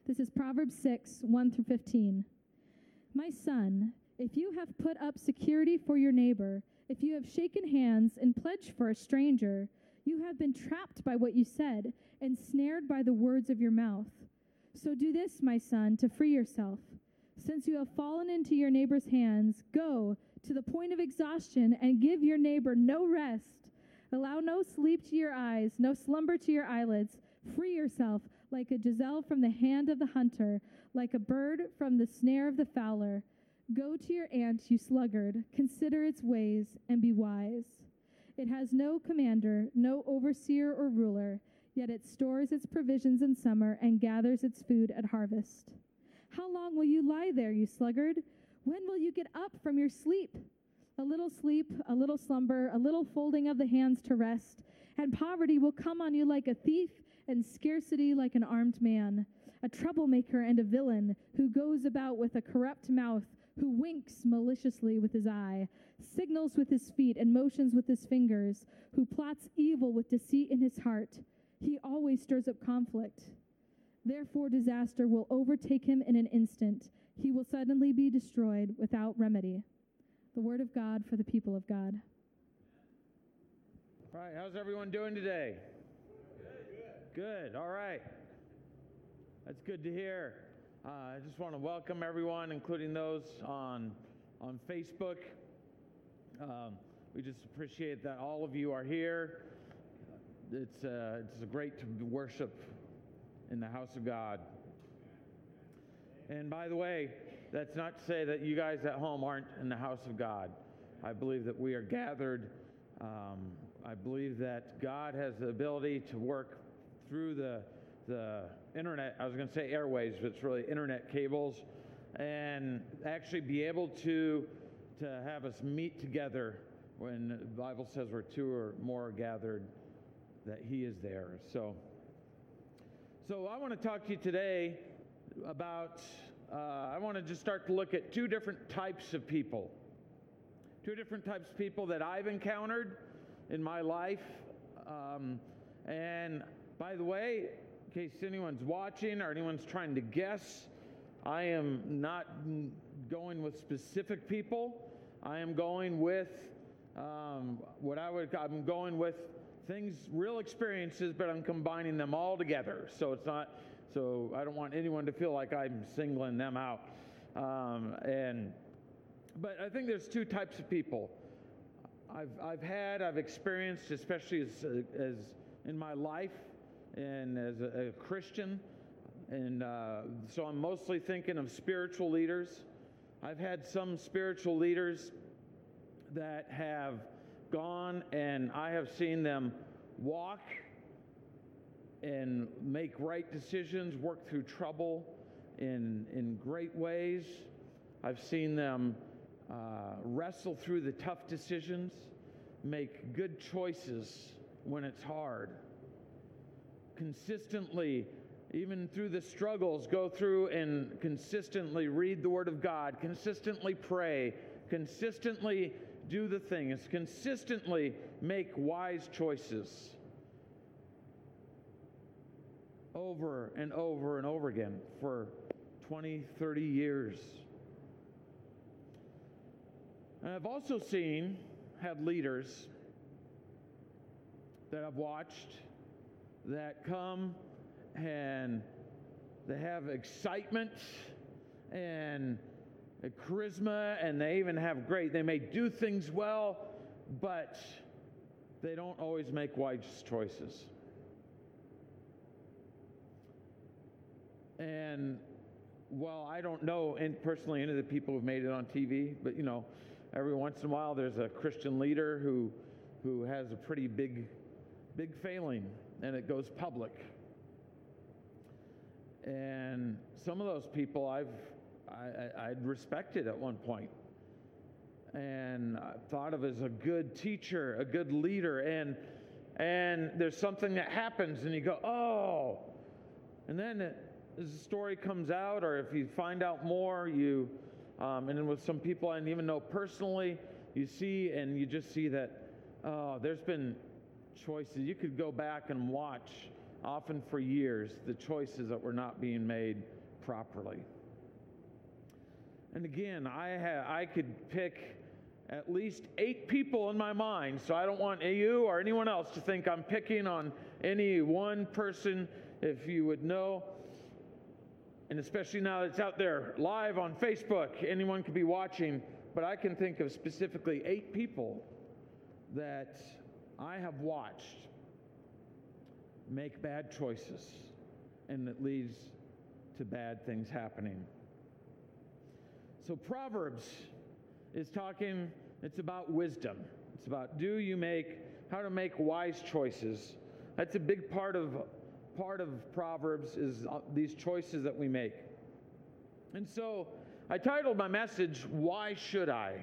This is Proverbs 6, 1 through 15. My son, if you have put up security for your neighbor, if you have shaken hands and pledged for a stranger, you have been trapped by what you said and snared by the words of your mouth. So do this, my son, to free yourself. Since you have fallen into your neighbor's hands, go to the point of exhaustion and give your neighbor no rest. Allow no sleep to your eyes, no slumber to your eyelids. Free yourself like a gazelle from the hand of the hunter, like a bird from the snare of the fowler. Go to your ant, you sluggard, consider its ways, and be wise. It has no commander, no overseer or ruler, yet it stores its provisions in summer and gathers its food at harvest. How long will you lie there, you sluggard? When will you get up from your sleep? A little sleep, a little slumber, a little folding of the hands to rest, and poverty will come on you like a thief, and scarcity like an armed man, a troublemaker and a villain, who goes about with a corrupt mouth, who winks maliciously with his eye, signals with his feet and motions with his fingers, who plots evil with deceit in his heart. He always stirs up conflict. Therefore disaster will overtake him in an instant. He will suddenly be destroyed without remedy. The word of God for the people of God. All right, how's everyone doing today? Good. All right. That's good to hear. I just want to welcome everyone, including those on Facebook. We just appreciate that all of you are here. It's great to worship in the house of God. And by the way, that's not to say that you guys at home aren't in the house of God. I believe that we are gathered. I believe that God has the ability to work through the internet. I was going to say airways, but it's really internet cables, and actually be able to have us meet together when the Bible says where two or more are gathered, that He is there. So I want to talk to you today about, I want to just start to look at two different types of people that I've encountered in my life. And by the way, in case anyone's watching or anyone's trying to guess, I am not going with specific people. I am going with I'm going with things, real experiences, but I'm combining them all together. So I don't want anyone to feel like I'm singling them out. But I think there's two types of people I've experienced, especially as in my life and as a Christian. And so I'm mostly thinking of spiritual leaders. I've had some spiritual leaders that have gone, and I have seen them walk and make right decisions, work through trouble in great ways. I've seen them wrestle through the tough decisions, make good choices when it's hard, consistently, even through the struggles, go through and consistently read the Word of God, consistently pray, consistently do the things, consistently make wise choices over and over and over again for 20, 30 years. And I've also had leaders that I've watched that come and they have excitement and a charisma, and they may do things well, but they don't always make wise choices. And while I don't know personally any of the people who've made it on TV, but every once in a while there's a Christian leader who has a pretty big failing, and it goes public. And some of those people I'd respected at one point, and I thought of as a good teacher, a good leader, and there's something that happens, and you go, oh, and then as the story comes out, or if you find out more, and then with some people I didn't even know personally, you just see that, there's been choices. You could go back and watch often for years, the choices that were not being made properly. And again, I could pick at least 8 people in my mind, so I don't want you or anyone else to think I'm picking on any one person. If you would know, and especially now that it's out there live on Facebook, anyone could be watching, but I can think of specifically 8 people that I have watched make bad choices, and that leads to bad things happening. So Proverbs is talking, it's about wisdom. It's about how to make wise choices. That's a big part of Proverbs, is these choices that we make. And so I titled my message, Why Should I?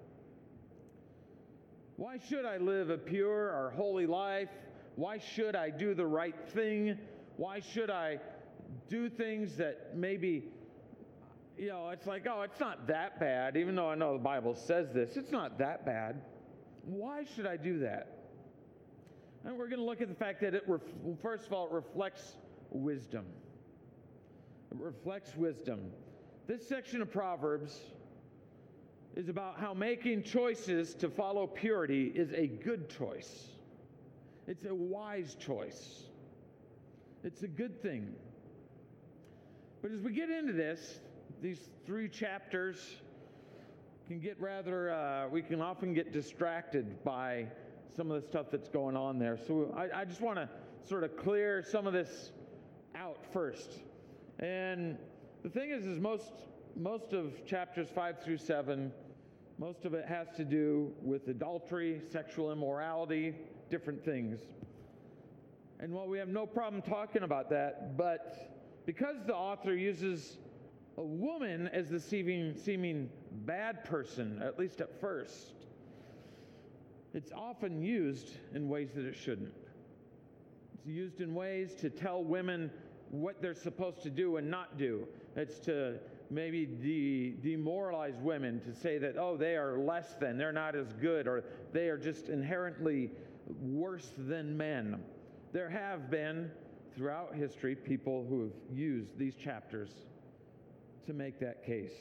Why should I live a pure or holy life? Why should I do the right thing? Why should I do things that maybe, it's like, oh, it's not that bad, even though I know the Bible says this. It's not that bad. Why should I do that? And we're going to look at the fact that first of all, it reflects wisdom. It reflects wisdom. This section of Proverbs is about how making choices to follow purity is a good choice. It's a wise choice. It's a good thing. But as we get into this, these 3 chapters can get we can often get distracted by some of the stuff that's going on there. So I just want to sort of clear some of this out first. And the thing is most of chapters 5 through 7, most of it has to do with adultery, sexual immorality, different things. And while we have no problem talking about that, but because the author uses a woman as the seeming bad person, at least at first, it's often used in ways that it shouldn't. It's used in ways to tell women what they're supposed to do and not do. It's to maybe demoralize women, to say that, oh, they are less than, they're not as good, or they are just inherently worse than men. There have been, throughout history, people who have used these chapters to make that case.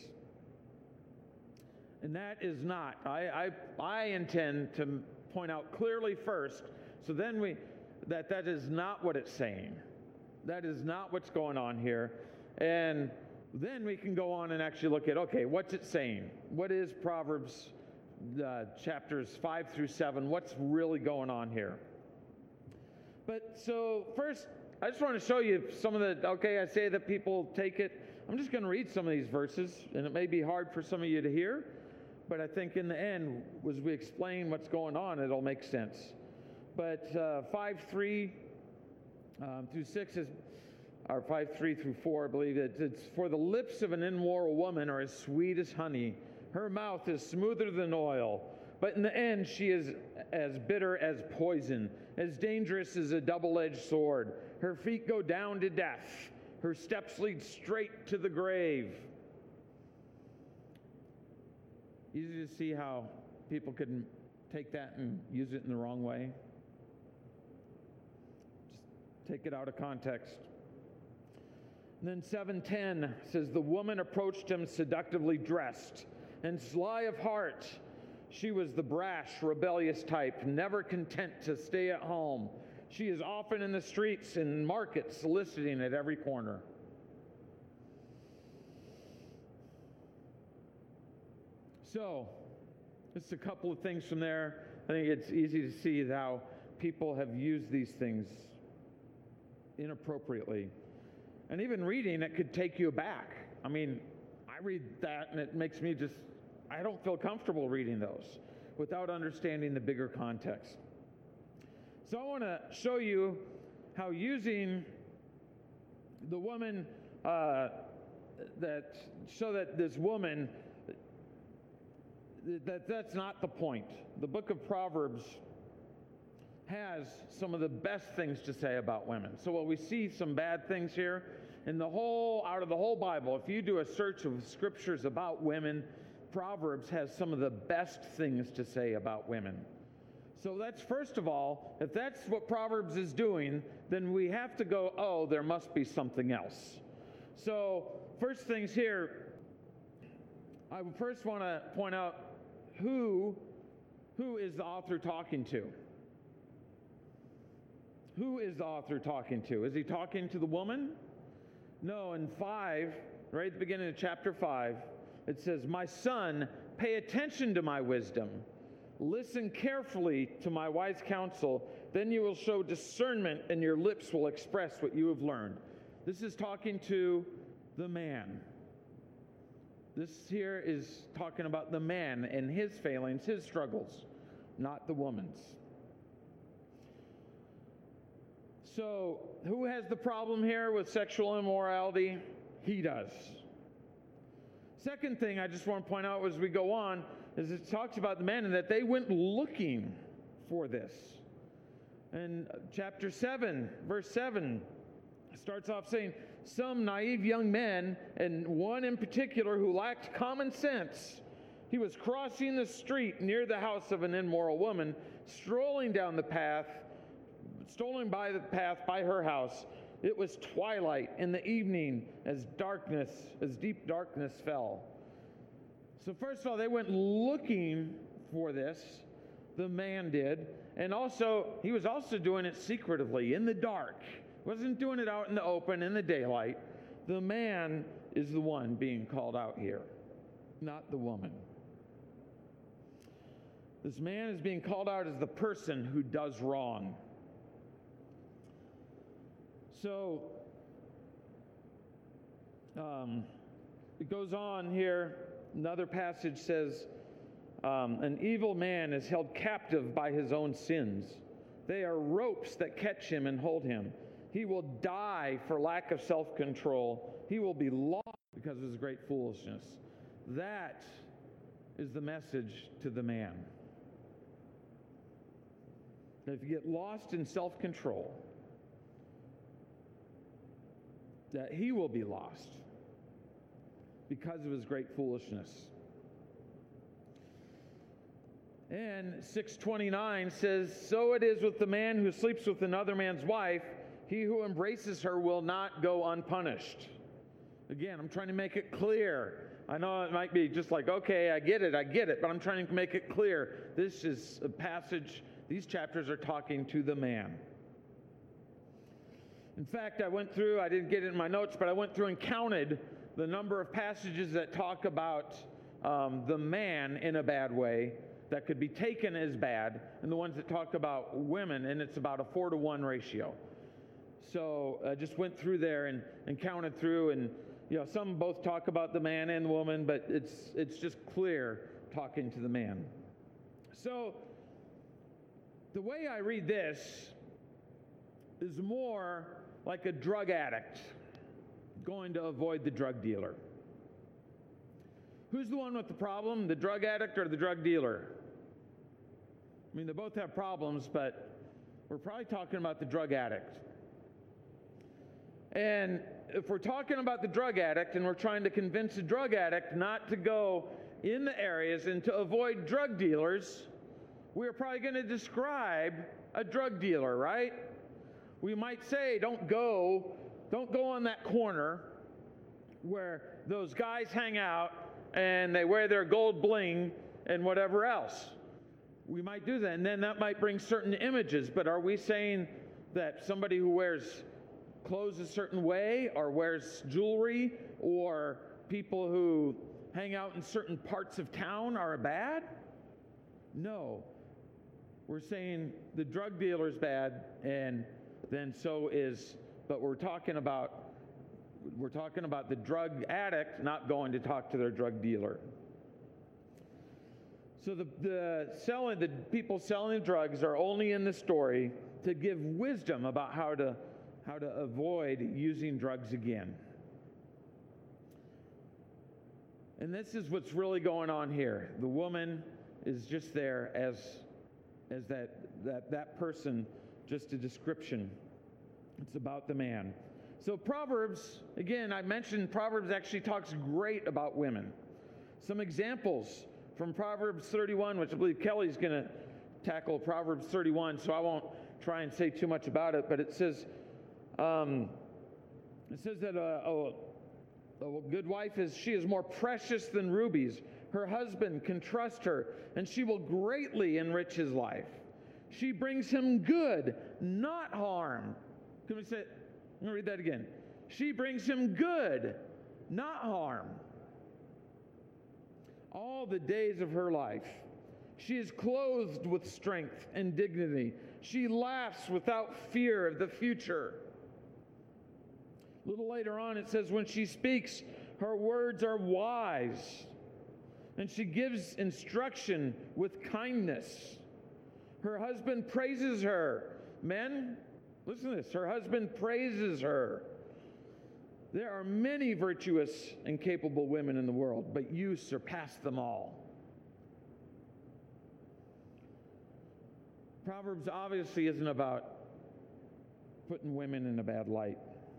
And that is not, I intend to point out clearly first, so then that is not what it's saying. That is not what's going on here. And then we can go on and actually look at, okay, what's it saying? What is Proverbs chapters 5 through 7? What's really going on here? But so first, I just want to show you some of I say that people take it. I'm just going to read some of these verses, and it may be hard for some of you to hear, but I think in the end, as we explain what's going on, it'll make sense. But 5:3 through 6 is, or 5:3 through 4, I believe it's for the lips of an immoral woman are as sweet as honey. Her mouth is smoother than oil, but in the end she is as bitter as poison, as dangerous as a double-edged sword. Her feet go down to death. Her steps lead straight to the grave. Easy to see how people could take that and use it in the wrong way. Just take it out of context. And then 7:10 says, the woman approached him seductively dressed and sly of heart. She was the brash, rebellious type, never content to stay at home. She is often in the streets and markets, soliciting at every corner. So, just a couple of things from there. I think it's easy to see how people have used these things inappropriately. And even reading it could take you aback. I mean, I read that and it makes me I don't feel comfortable reading those without understanding the bigger context. So I want to show you how using the woman, that this woman, that's not the point. The book of Proverbs has some of the best things to say about women. So while we see some bad things here, out of the whole Bible, if you do a search of scriptures about women, Proverbs has some of the best things to say about women. So that's, first of all, if that's what Proverbs is doing, then we have to go, oh, there must be something else. So first things here, I would first want to point out who is the author talking to? Who is the author talking to? Is he talking to the woman? No, in 5, right at the beginning of chapter 5, it says, "My son, pay attention to my wisdom. Listen carefully to my wise counsel. Then you will show discernment, and your lips will express what you have learned." This is talking to the man. This here is talking about the man and his failings, his struggles, not the woman's. So, who has the problem here with sexual immorality? He does. Second thing I just want to point out as we go on is it talks about the men and that they went looking for this. And chapter 7, verse 7 starts off saying, "Some naive young men, and one in particular who lacked common sense, he was crossing the street near the house of an immoral woman, strolling by the path by her house. It was twilight in the evening as deep darkness fell." So first of all, they went looking for this. The man did. And also, he was also doing it secretively, in the dark. Wasn't doing it out in the open, in the daylight. The man is the one being called out here, not the woman. This man is being called out as the person who does wrong. So, it goes on here. Another passage says, "An evil man is held captive by his own sins. They are ropes that catch him and hold him. He will die for lack of self-control. He will be lost because of his great foolishness." That is the message to the man. If you get lost in self-control, that he will be lost because of his great foolishness. And 6:29 says, "So it is with the man who sleeps with another man's wife. He who embraces her will not go unpunished." Again, I'm trying to make it clear. I know it might be just like, okay, I get it, but I'm trying to make it clear. This is a passage, these chapters are talking to the man. In fact, I didn't get it in my notes, but I went through and counted the number of passages that talk about the man in a bad way that could be taken as bad, and the ones that talk about women, and it's about a 4-to-1 ratio. So I just went through there and counted through, and some both talk about the man and the woman, but it's just clear talking to the man. So the way I read this is more like a drug addict going to avoid the drug dealer. Who's the one with the problem, the drug addict or the drug dealer? I mean, they both have problems, but we're probably talking about the drug addict. And if we're talking about the drug addict and we're trying to convince the drug addict not to go in the areas and to avoid drug dealers, we're probably going to describe a drug dealer, right? We might say, don't go on that corner where those guys hang out and they wear their gold bling and whatever else. We might do that, and then that might bring certain images, but are we saying that somebody who wears clothes a certain way or wears jewelry or people who hang out in certain parts of town are bad? No. We're saying the drug dealer's bad, and then but we're talking about the drug addict not going to talk to their drug dealer. So the people selling the drugs are only in the story to give wisdom about how to avoid using drugs again. And this is what's really going on here. The woman is just there as that person, just a description. It's about the man. So Proverbs, again, I mentioned Proverbs actually talks great about women. Some examples from Proverbs 31, which I believe Kelly's going to tackle Proverbs 31, so I won't try and say too much about it, but it says that a good wife she is more precious than rubies. Her husband can trust her, and she will greatly enrich his life. She brings him good, not harm. Can we say it? I'm going to read that again. She brings him good, not harm. All the days of her life. She is clothed with strength and dignity. She laughs without fear of the future. A little later on, it says, when she speaks, her words are wise, and she gives instruction with kindness. Her husband praises her. Men, listen to this. Her husband praises her. There are many virtuous and capable women in the world, but you surpass them all. Proverbs obviously isn't about putting women in a bad light.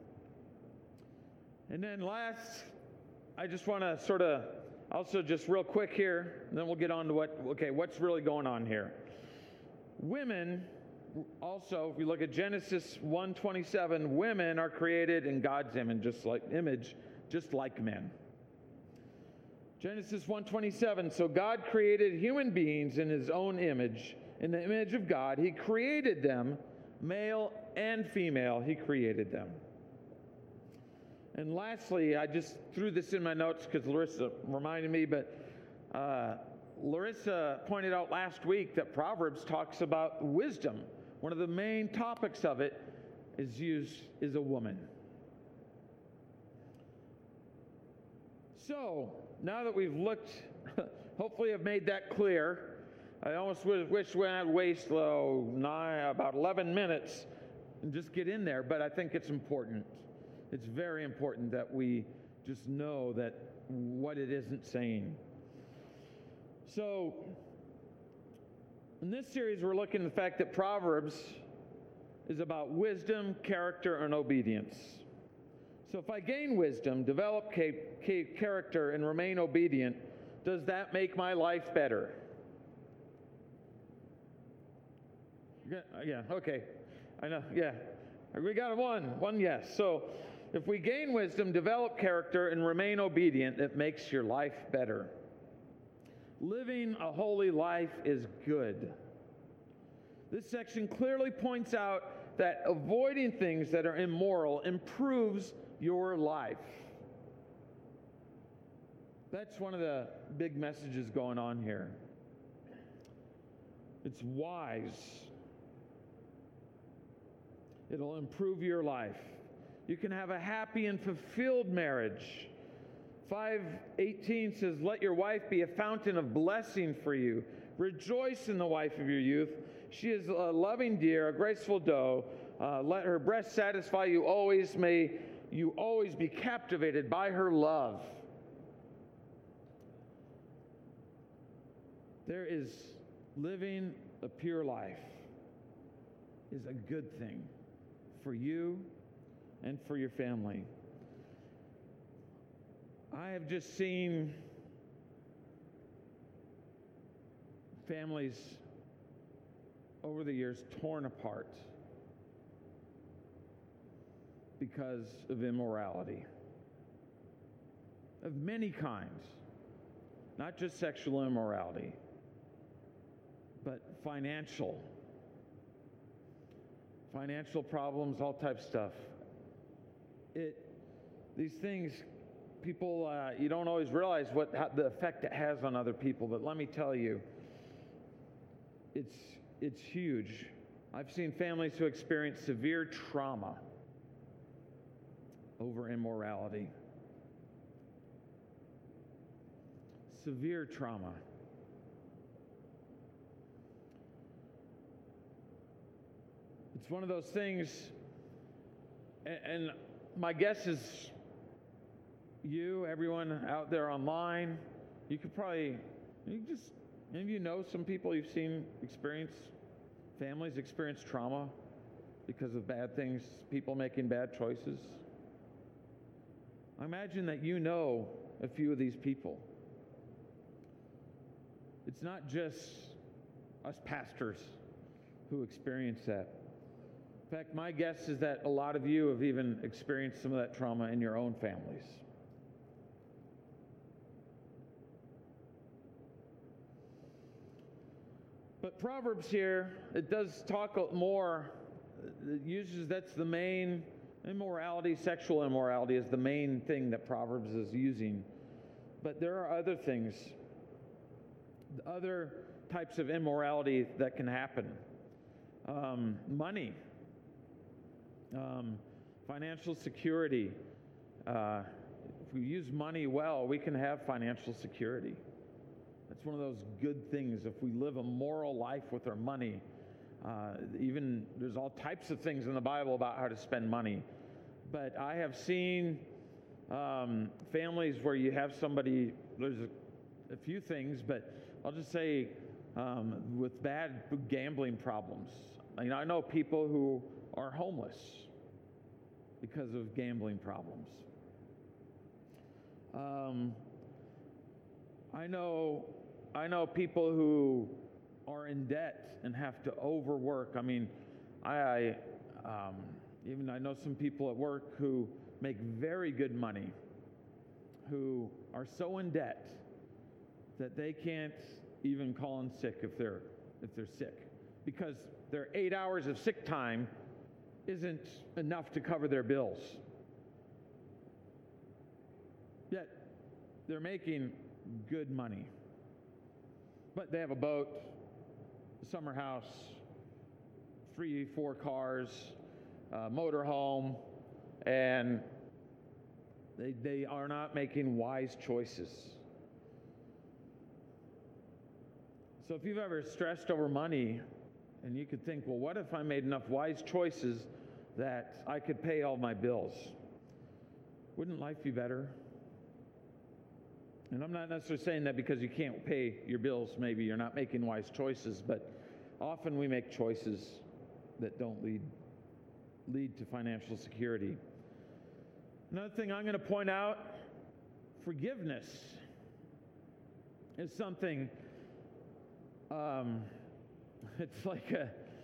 And then last, I just want to sort of also just real quick here, and then we'll get on to what's really going on here. Women, also, if you look at Genesis 1:27, women are created in God's image, just like men. Genesis 1:27, so God created human beings in his own image. In the image of God, he created them, male and female, he created them. And lastly, I just threw this in my notes because Larissa reminded me, but Larissa pointed out last week that Proverbs talks about wisdom. One of the main topics of it is a woman. So, now that we've looked, hopefully I've made that clear. I almost wish we had waste about 11 minutes and just get in there, but I think it's important. It's very important that we just know that what it isn't saying. So, in this series, we're looking at the fact that Proverbs is about wisdom, character, and obedience. So if I gain wisdom, develop character, and remain obedient, does that make my life better? Yeah, okay. I know, yeah. We got one yes. So if we gain wisdom, develop character, and remain obedient, it makes your life better. Living a holy life is good. This section clearly points out that avoiding things that are immoral improves your life. That's one of the big messages going on here. It's wise. It'll improve your life. You can have a happy and fulfilled marriage. 5:18 says, let your wife be a fountain of blessing for you. Rejoice in the wife of your youth. She is a loving deer, a graceful doe. Let her breast satisfy you always. May you always be captivated by her love. There is living a pure life is a good thing for you and for your family. I have just seen families over the years torn apart because of immorality of many kinds, not just sexual immorality, but financial problems, all types of stuff. These things, people, you don't always realize the effect it has on other people, but let me tell you, it's huge. I've seen families who experience severe trauma over immorality. Severe trauma. It's one of those things, and my guess is everyone out there online, maybe you know some people you've seen families experience trauma because of bad things, people making bad choices. I imagine that you know a few of these people. It's not just us pastors who experience that. In fact, my guess is that a lot of you have even experienced some of that trauma in your own families. But Proverbs here, it does talk more, it uses, that's the main immorality, sexual immorality is the main thing that Proverbs is using. But there are other things, other types of immorality that can happen. Money, financial security. If we use money well, we can have financial security. That's one of those good things. If we live a moral life with our money, even there's all types of things in the Bible about how to spend money. But I have seen families where you have somebody, there's a few things, but I'll just say with bad gambling problems. I know people who are homeless because of gambling problems. I know people who are in debt and have to overwork. I mean, I know some people at work who make very good money, who are so in debt that they can't even call in sick if they're sick, because their 8 hours of sick time isn't enough to cover their bills. Yet they're making good money. But they have a boat, a summer house, 3-4 cars, motor home, and they are not making wise choices. So if you've ever stressed over money, and you could think, well, what if I made enough wise choices that I could pay all my bills? Wouldn't life be better? And I'm not necessarily saying that because you can't pay your bills, maybe you're not making wise choices, but often we make choices that don't lead to financial security. Another thing I'm going to point out, forgiveness is something, it's like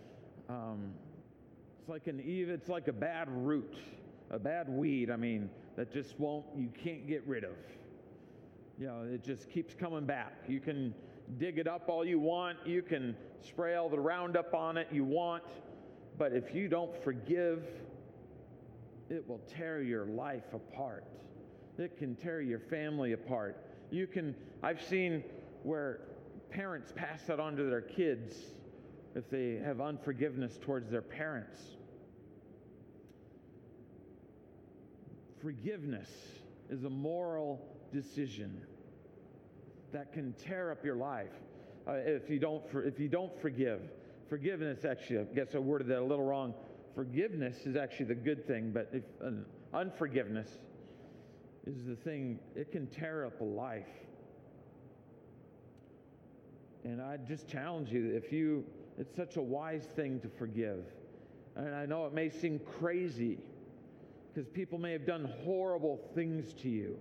a bad root, a bad weed, that just you can't get rid of. It just keeps coming back. You can dig it up all you want. You can spray all the Roundup on it you want. But if you don't forgive, it will tear your life apart. It can tear your family apart. I've seen where parents pass that on to their kids if they have unforgiveness towards their parents. Forgiveness is a moral decision that can tear up your life if you don't forgive. Forgiveness, actually, I guess I worded that a little wrong. Forgiveness is actually the good thing, but if unforgiveness is the thing, it can tear up a life. And I just challenge you, it's such a wise thing to forgive. And I know it may seem crazy because people may have done horrible things to you.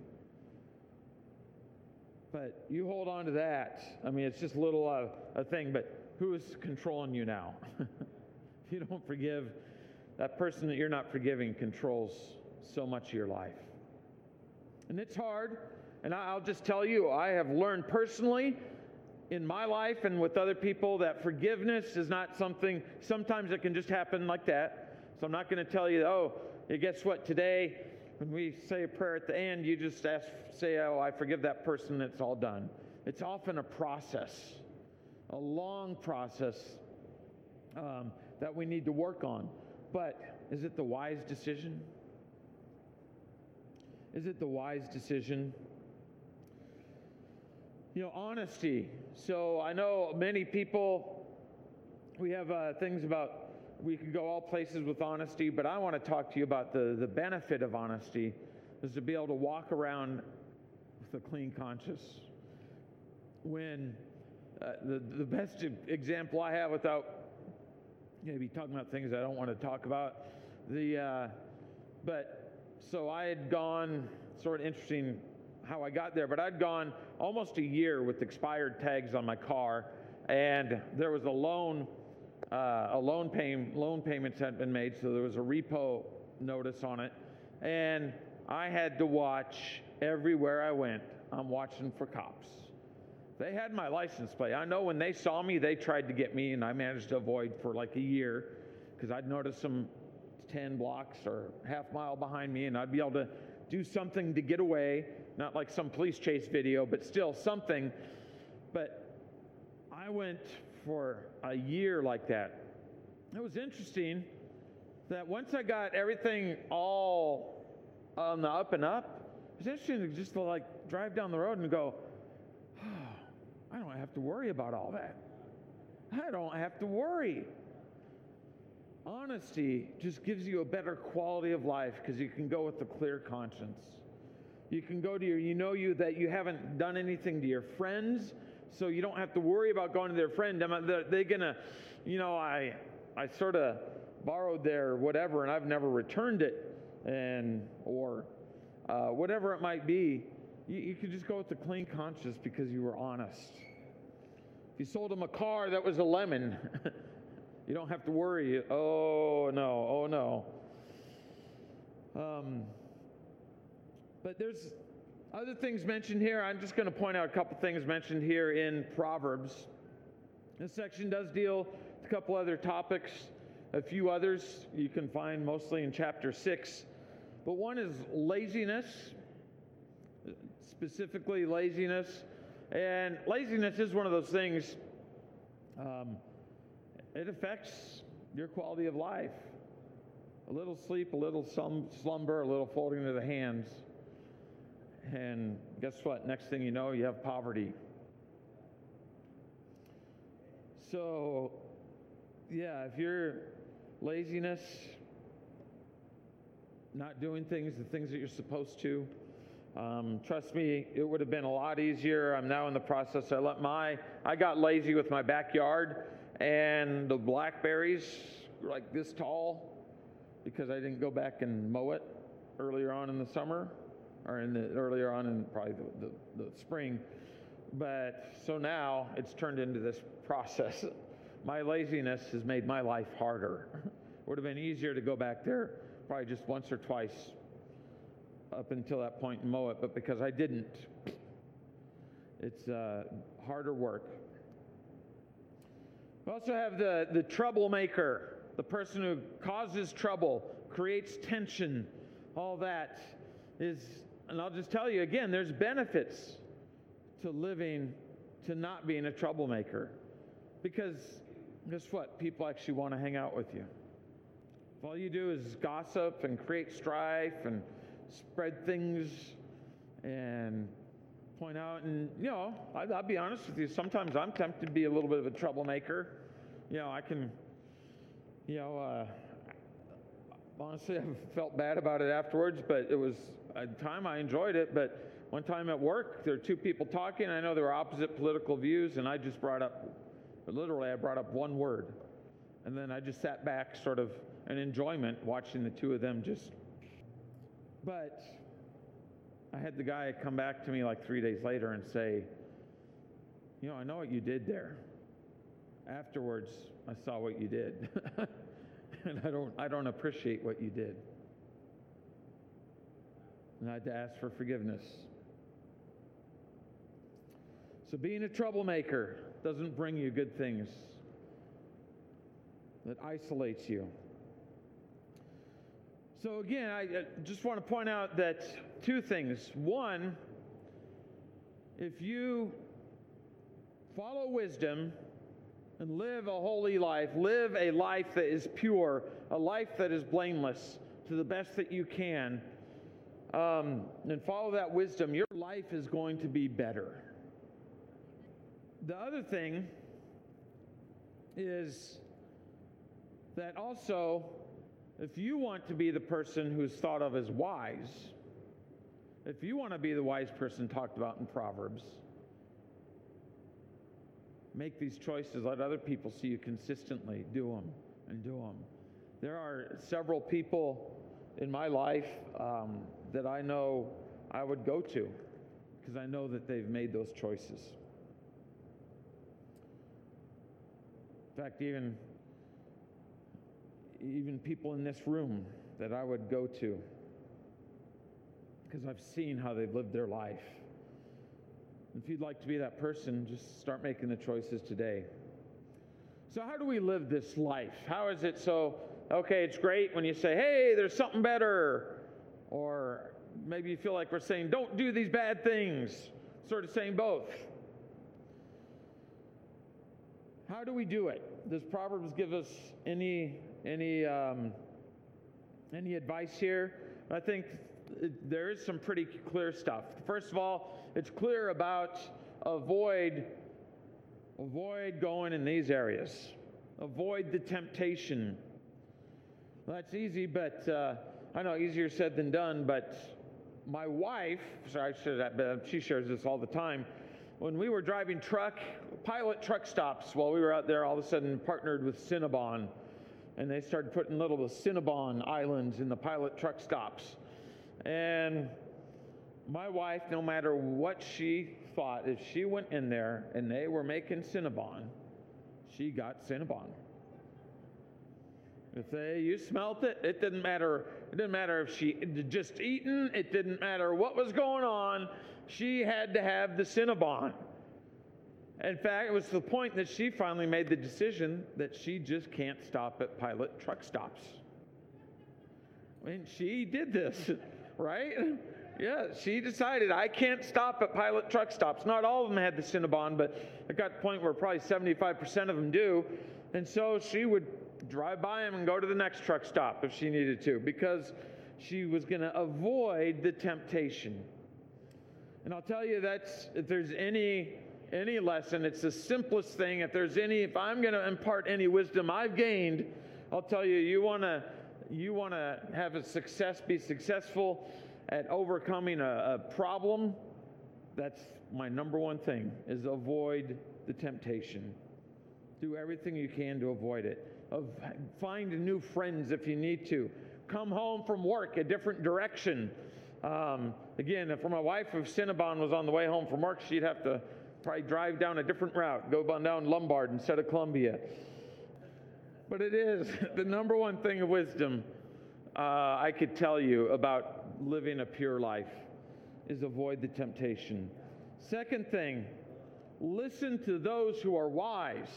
But you hold on to that. It's just a little a thing, but who is controlling you now? If you don't forgive, that person that you're not forgiving controls so much of your life. And it's hard. And I'll just tell you, I have learned personally in my life and with other people that forgiveness is not something, sometimes it can just happen like that. So I'm not going to tell you, guess what, today, when we say a prayer at the end, you just say, I forgive that person, it's all done. It's often a process, a long process that we need to work on. But is it the wise decision? Is it the wise decision? Honesty. So I know many people, we have things about, we can go all places with honesty, but I want to talk to you about the benefit of honesty is to be able to walk around with a clean conscience. When the best example I have, without maybe talking about things I don't want to talk about, so I had gone, sort of interesting how I got there, but I'd gone almost a year with expired tags on my car, and there was a loan payments had been made, so there was a repo notice on it, and I had to watch everywhere I went. I'm watching for cops. They had my license plate. I know when they saw me, they tried to get me, and I managed to avoid for like a year because I'd notice them 10 blocks or half mile behind me, and I'd be able to do something to get away, not like some police chase video, but still something. But I went for a year like that. It was interesting that once I got everything all on the up and up, it was interesting to just like drive down the road and go, oh, I don't have to worry about all that. I don't have to worry. Honesty just gives you a better quality of life because you can go with a clear conscience. You can go to that you haven't done anything to your friends, so you don't have to worry about going to their friend. They're gonna, I sort of borrowed their whatever and I've never returned it, or whatever it might be. You could just go with the clean conscience because you were honest. If you sold them a car that was a lemon, you don't have to worry. Oh no. But there's other things mentioned here. I'm just going to point out a couple things mentioned here in Proverbs. This section does deal with a couple other topics. A few others you can find mostly in chapter 6. But one is laziness, specifically laziness. And laziness is one of those things, it affects your quality of life. A little sleep, a little slumber, a little folding of the hands. And guess what? Next thing you know, you have poverty. So, yeah, if you're laziness, not doing the things that you're supposed to, trust me, it would have been a lot easier. I'm now in the process. I got lazy with my backyard, and the blackberries were like this tall because I didn't go back and mow it earlier on in the summer, or earlier on in probably the spring. But so now it's turned into this process. My laziness has made my life harder. Would have been easier to go back there probably just once or twice up until that point and mow it, but because I didn't, it's harder work. We also have the troublemaker, the person who causes trouble, creates tension. All that is, and I'll just tell you again, there's benefits to not being a troublemaker. Because guess what? People actually want to hang out with you. If all you do is gossip and create strife and spread things and point out, and I'll be honest with you, sometimes I'm tempted to be a little bit of a troublemaker. I can, honestly, I've felt bad about it afterwards, but it was a time I enjoyed it. But one time at work, there were two people talking. I know they were opposite political views, and I just brought up one word. And then I just sat back, sort of an enjoyment, watching the two of them just. But I had the guy come back to me like 3 days later and say, I know what you did there. Afterwards, I saw what you did. And I don't appreciate what you did. And I had to ask for forgiveness. So being a troublemaker doesn't bring you good things. It isolates you. So again, I just want to point out that two things. One, if you follow wisdom and live a holy life, live a life that is pure, a life that is blameless to the best that you can, and follow that wisdom, your life is going to be better. The other thing is that also, if you want to be the person who's thought of as wise, if you want to be the wise person talked about in Proverbs, make these choices. Let other people see you consistently. Do them and do them. There are several people in my life that I know I would go to, because I know that they've made those choices. In fact, even people in this room that I would go to, because I've seen how they've lived their life. If you'd like to be that person, just start making the choices today. So how do we live this life? How is it so, okay, it's great when you say, hey, there's something better. Or maybe you feel like we're saying, don't do these bad things. Sort of saying both. How do we do it? Does Proverbs give us any advice here? I think there is some pretty clear stuff. First of all, it's clear about avoid going in these areas. Avoid the temptation. Well, that's easy, but I know easier said than done. But my wife, she shares this all the time. When we were driving pilot truck stops while we were out there, all of a sudden partnered with Cinnabon, and they started putting little Cinnabon islands in the pilot truck stops. And my wife, no matter what she thought, if she went in there and they were making Cinnabon, she got Cinnabon. You smelt it, it didn't matter. It didn't matter if she had just eaten. It didn't matter what was going on. She had to have the Cinnabon. In fact, it was to the point that she finally made the decision that she just can't stop at pilot truck stops. I mean, she did this, right? Yeah, she decided, I can't stop at pilot truck stops. Not all of them had the Cinnabon, but it got to the point where probably 75% of them do. And so she would drive by them and go to the next truck stop if she needed to, because she was going to avoid the temptation. And I'll tell you, if there's any lesson, it's the simplest thing. If I'm going to impart any wisdom I've gained, I'll tell you, you want to have be successful at overcoming a problem. That's my number one thing, is avoid the temptation. Do everything you can to avoid it. Find new friends if you need to. Come home from work a different direction. Again, for my wife, if Cinnabon was on the way home from work, she'd have to probably drive down a different route, go down Lombard instead of Columbia. But it is the number one thing of wisdom I could tell you about living a pure life is avoid the temptation. Second thing, listen to those who are wise.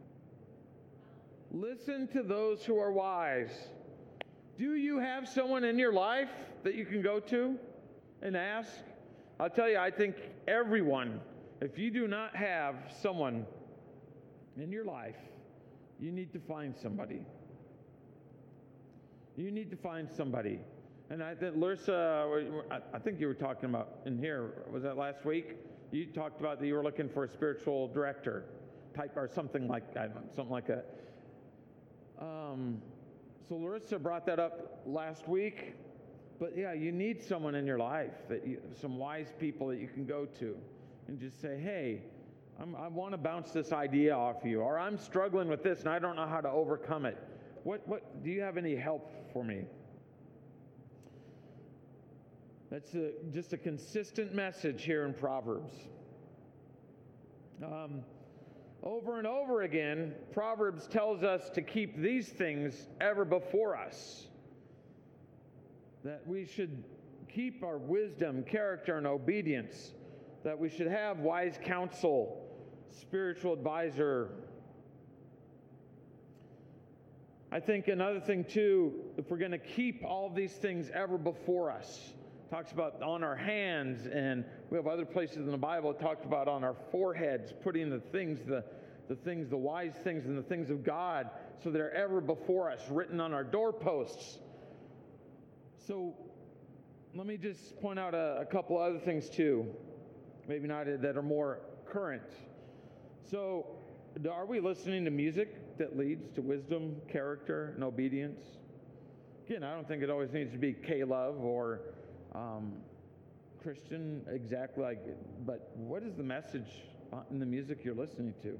Listen to those who are wise. Do you have someone in your life that you can go to and ask? I'll tell you, I think everyone, if you do not have someone in your life, you need to find somebody. You need to find somebody. And I think, Lursa, I think you were talking about in here, was that last week? You talked about that you were looking for a spiritual director type or something like that. So Larissa brought that up last week. But yeah, you need someone in your life, some wise people that you can go to and just say, hey, I want to bounce this idea off you, or I'm struggling with this and I don't know how to overcome it. What do you have any help for me? That's just a consistent message here in Proverbs. Over and over again, Proverbs tells us to keep these things ever before us. That we should keep our wisdom, character, and obedience. That we should have wise counsel, spiritual advisor. I think another thing too, if we're going to keep all of these things ever before us, talks about on our hands, and we have other places in the Bible that talked about on our foreheads, putting the wise things and the things of God, so they're ever before us, written on our doorposts. So let me just point out a couple other things too, maybe not that are more current. So are we listening to music that leads to wisdom, character, and obedience? Again, I don't think it always needs to be K-Love or Christian exactly like it, but what is the message in the music you're listening to?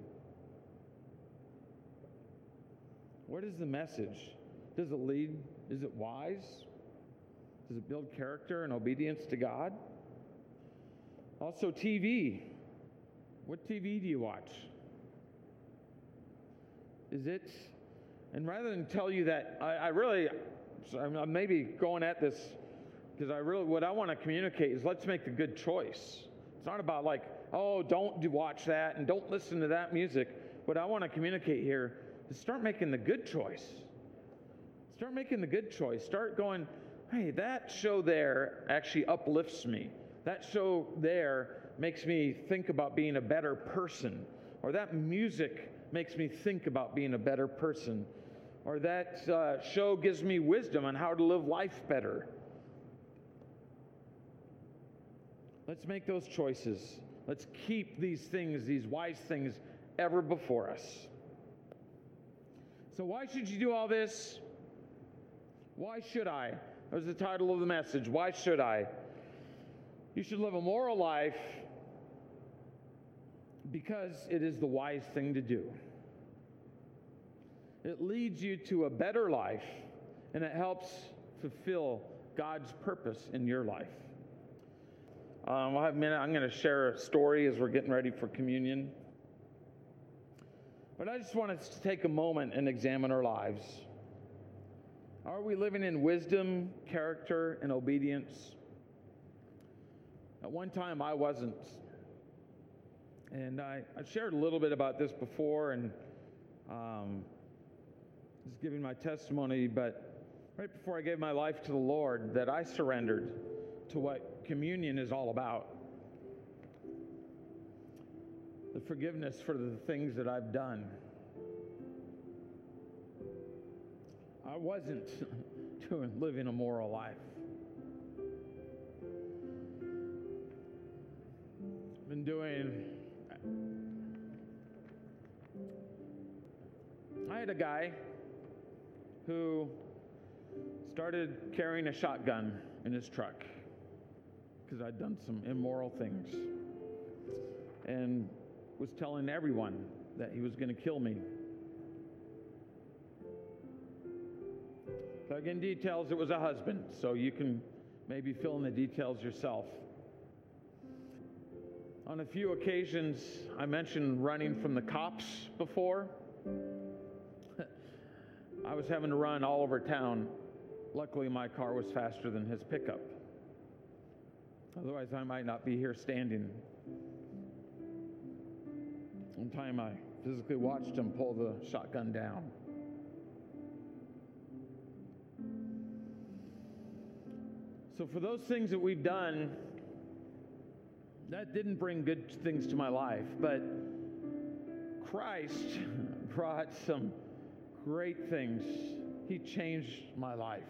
What is the message? Does it lead? Is it wise? Does it build character and obedience to God? Also, TV. What TV do you watch? Is it? And rather than tell you that, I'm maybe going at this because what I want to communicate is let's make the good choice. It's not about like, oh, don't watch that and don't listen to that music. What I want to communicate here is start making the good choice. Start making the good choice. Start going, hey, that show there actually uplifts me. That show there makes me think about being a better person. Or that music makes me think about being a better person. Or that show gives me wisdom on how to live life better. Let's make those choices. Let's keep these things, these wise things, ever before us. So why should you do all this? Why should I? That was the title of the message. Why should I? You should live a moral life because it is the wise thing to do. It leads you to a better life, and it helps fulfill God's purpose in your life. We'll have a minute. I'm going to share a story as we're getting ready for communion. But I just want us to take a moment and examine our lives. Are we living in wisdom, character, and obedience? At one time, I wasn't. And I shared a little bit about this before and just giving my testimony, but right before I gave my life to the Lord, that I surrendered to what communion is all about. The forgiveness for the things that I've done. I wasn't living a moral life. Been doing. I had a guy who started carrying a shotgun in his truck because I'd done some immoral things and was telling everyone that he was going to kill me. Like in details, it was a husband, so you can maybe fill in the details yourself. On a few occasions, I mentioned running from the cops before. I was having to run all over town. Luckily, my car was faster than his pickup. Otherwise, I might not be here standing. One time, I physically watched him pull the shotgun down. So for those things that we've done, that didn't bring good things to my life, but Christ brought some great things. He changed my life.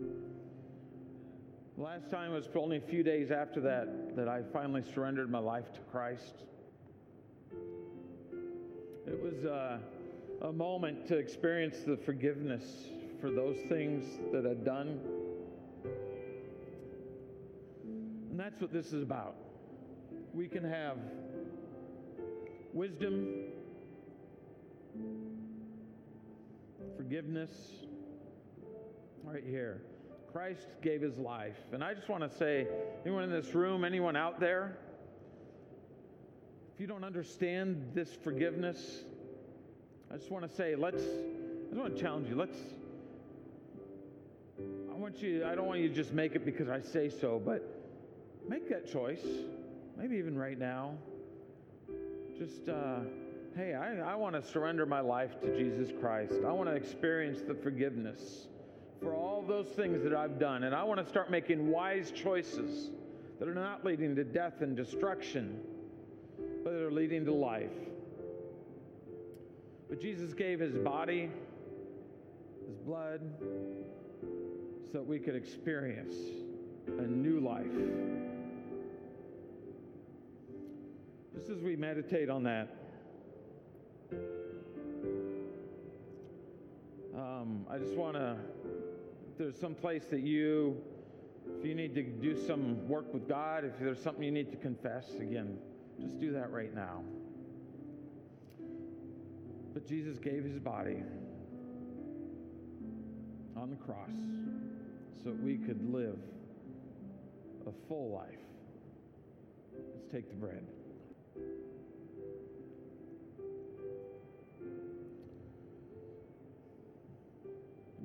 Last time was only a few days after that I finally surrendered my life to Christ. It was a moment to experience the forgiveness for those things that I'd done. And that's what this is about. We can have wisdom, forgiveness, right here. Christ gave his life. And I just want to say, anyone in this room, anyone out there, if you don't understand this forgiveness, I just want to say, I just want to challenge you. I don't want you to just make it because I say so, but make that choice. Maybe even right now. Just, hey, I want to surrender my life to Jesus Christ. I want to experience the forgiveness for all those things that I've done. And I want to start making wise choices that are not leading to death and destruction, but that are leading to life. But Jesus gave his body, his blood, so that we could experience a new life. Just as we meditate on that, I just want to, if there's some place that if you need to do some work with God, if there's something you need to confess, again, just do that right now. But Jesus gave his body on the cross so that we could live a full life. Let's take the bread.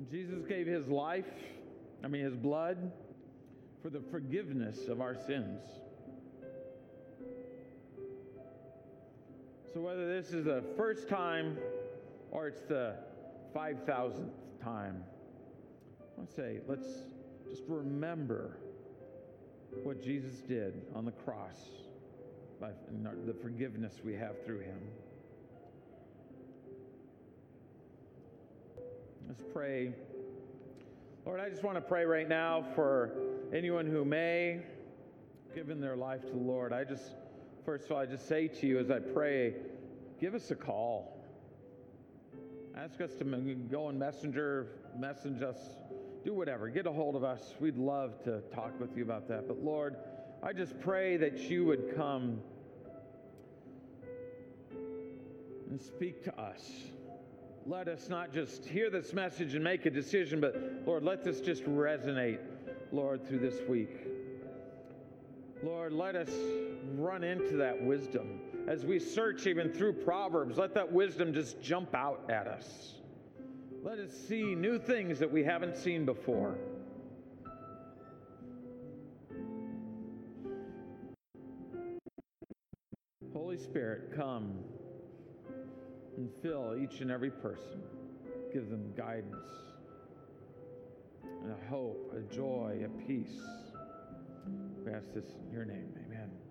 Jesus gave his his blood, for the forgiveness of our sins. So whether this is the first time or it's the 5,000th time, I want to say, let's just remember what Jesus did on the cross, by the forgiveness we have through him. Let's pray. Lord, I just want to pray right now for anyone who may have given their life to the Lord. First of all, I just say to you as I pray, give us a call. Ask us to go and message us, do whatever. Get a hold of us. We'd love to talk with you about that. But Lord, I just pray that you would come and speak to us. Let us not just hear this message and make a decision, but Lord, let this just resonate, Lord, through this week. Lord, let us run into that wisdom. As we search even through Proverbs, let that wisdom just jump out at us. Let us see new things that we haven't seen before. Holy Spirit, come and fill each and every person. Give them guidance and a hope, a joy, a peace. We ask this in your name. Amen.